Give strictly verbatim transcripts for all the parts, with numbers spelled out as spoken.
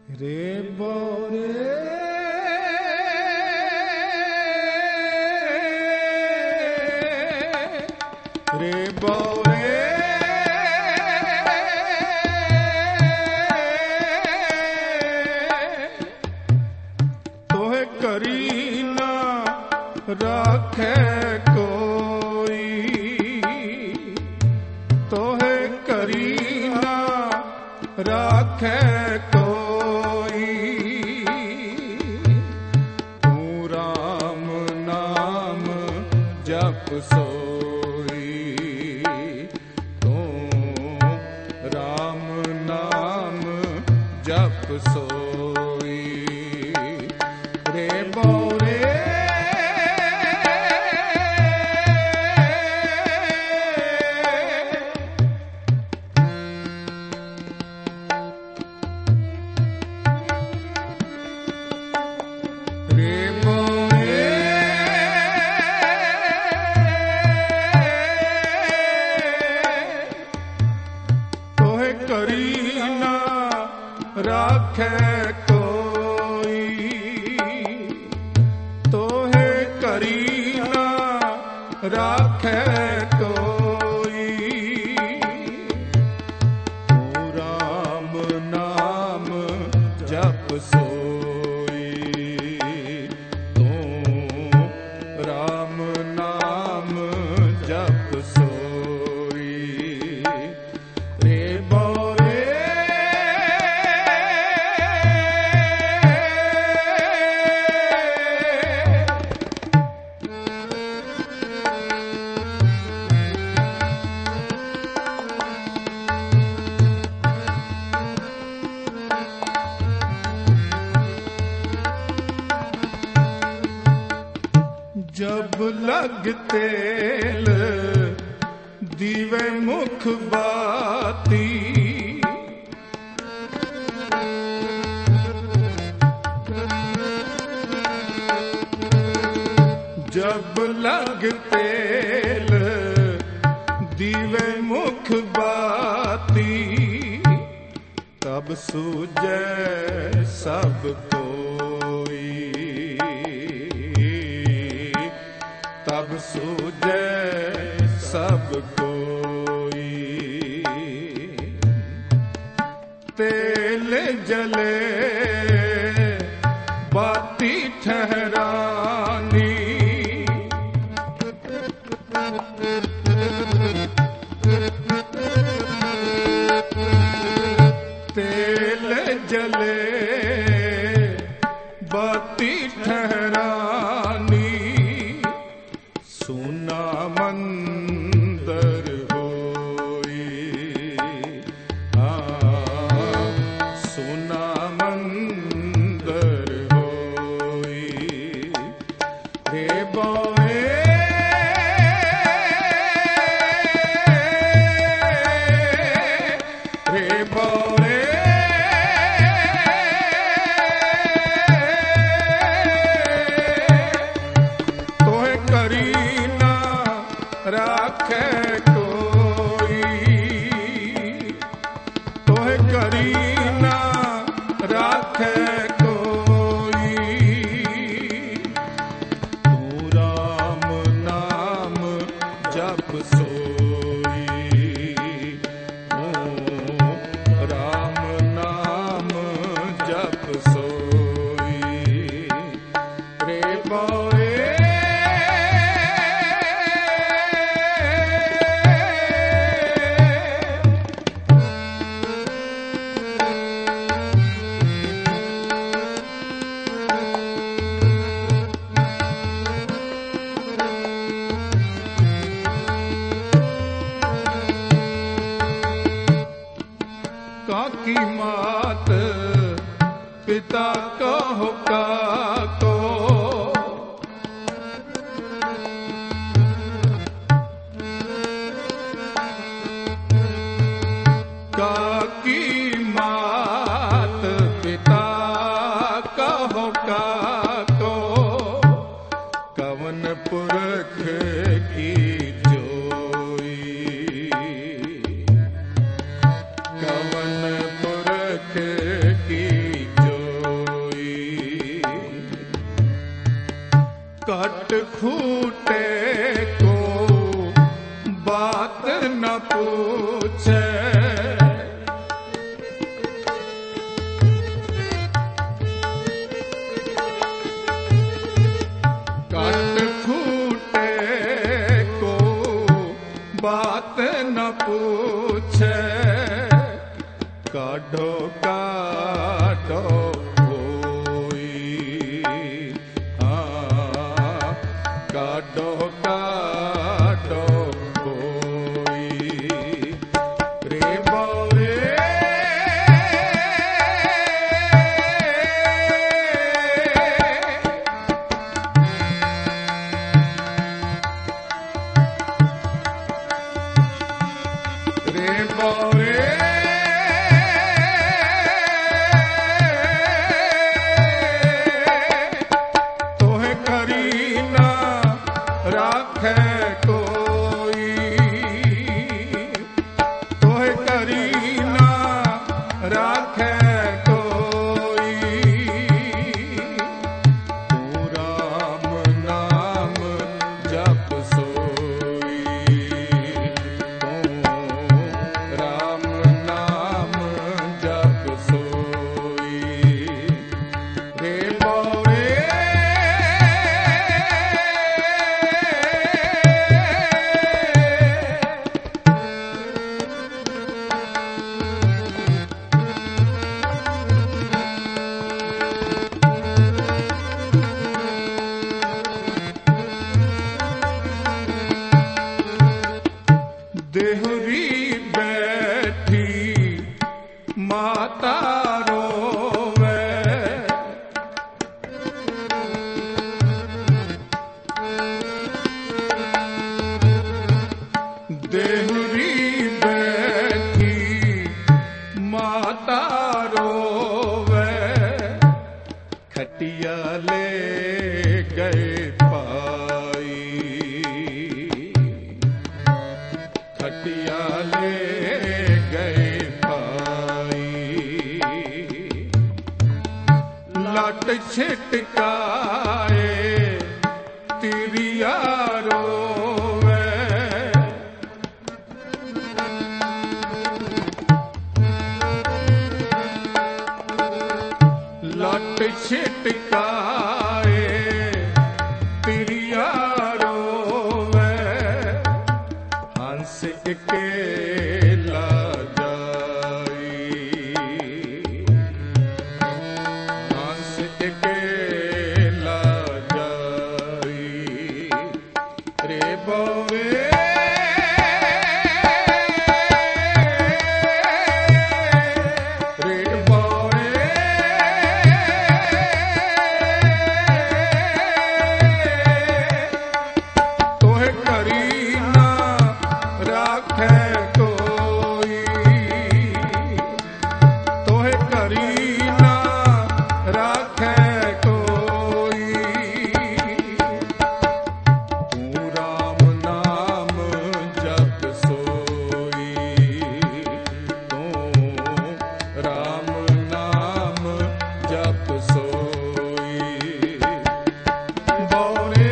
रे बोरे रे बोरे तोहे करी ना राखे कोई, तोहे करी ना राखे कोई, तू राम नाम जप सोई, तू राम नाम जप सोई। रे बोरे राखे कोई, तोहे करी ना राखे कोई, तू राम नाम जप सोई, तू राम नाम जप सोई। रे बोरे जब लग तेल दीवे मुख बाती, जब लग तेल दीवे मुख बाती, तब सूझे सब कोई, तब सूझे सब कोई। तेल जले बाती ठहरानी, तेल जले बाती ठहरानी, सुना मंदर होई, हाँ सुना मंदर होई। रे बोरे रे बोरे राखे कोई, तोहे करी ना राखे कोई, तू राम नाम जप सोई, तू राम नाम जप सोई। रे बोरे काकी मात पिता कहो काको, काकी मात पिता कहो काको, कवन पुरख की जोई, कवन पुरख की फूटे को बात न पूछे, काट फूटे को बात न पूछे, काढ़ो काढ़ो होई, हाँ काढ़ो काढ़ो होई रे बावे। रे बावे देहरी बैठी माता रोवे, देहरी बैठी माता रोवे, खटिया ले गए पाई, खटिया ले गए भाई, लट छिटकाए तिरिया रोवे, लट छिटकाए तिरिया रोवे, हंस अकेला जाई, हंस अकेला जाई रे बावे। रे बावे तोहे करी ना राखे कोई, तोहे करी ना राखे कोई, तू राम नाम जप सोई, तू राम नाम जप सोई बोले।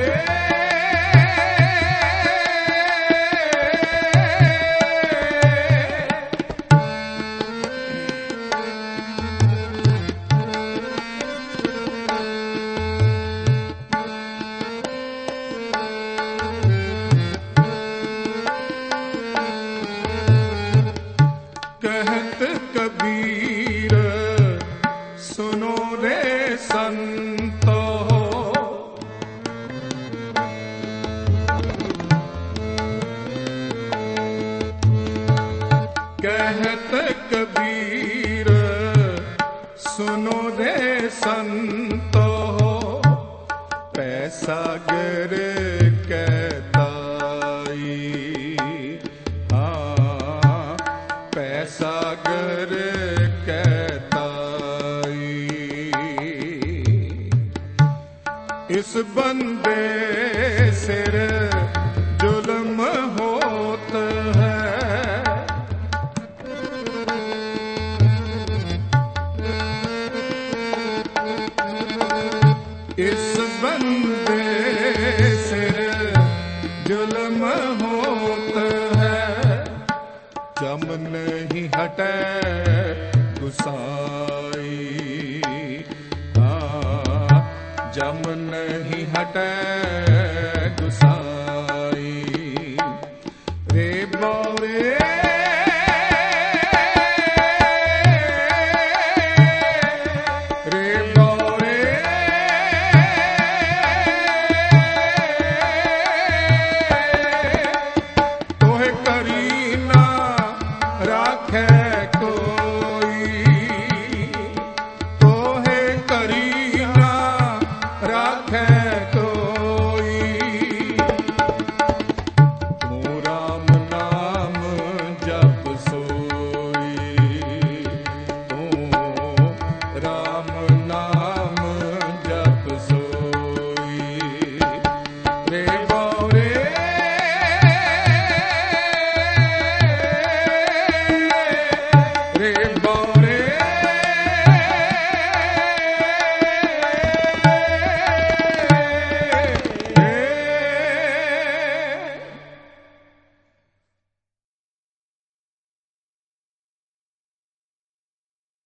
कहत कबीर सुनो रे संतो, कहत कबीर सुनो रे संतो, पैसा गिर कहताई, हाँ पैसा गिर कहताई, इस बंदे सिर जुल्म होत है, इस बंदे से ਹਟੈ ਗੁਸਾਈ। ਹਾਂ ਜਮ ਨਹੀਂ ਹਟੈ ਗੁਸਾਈ। ਰੇ ਬੋਰੇ Bye.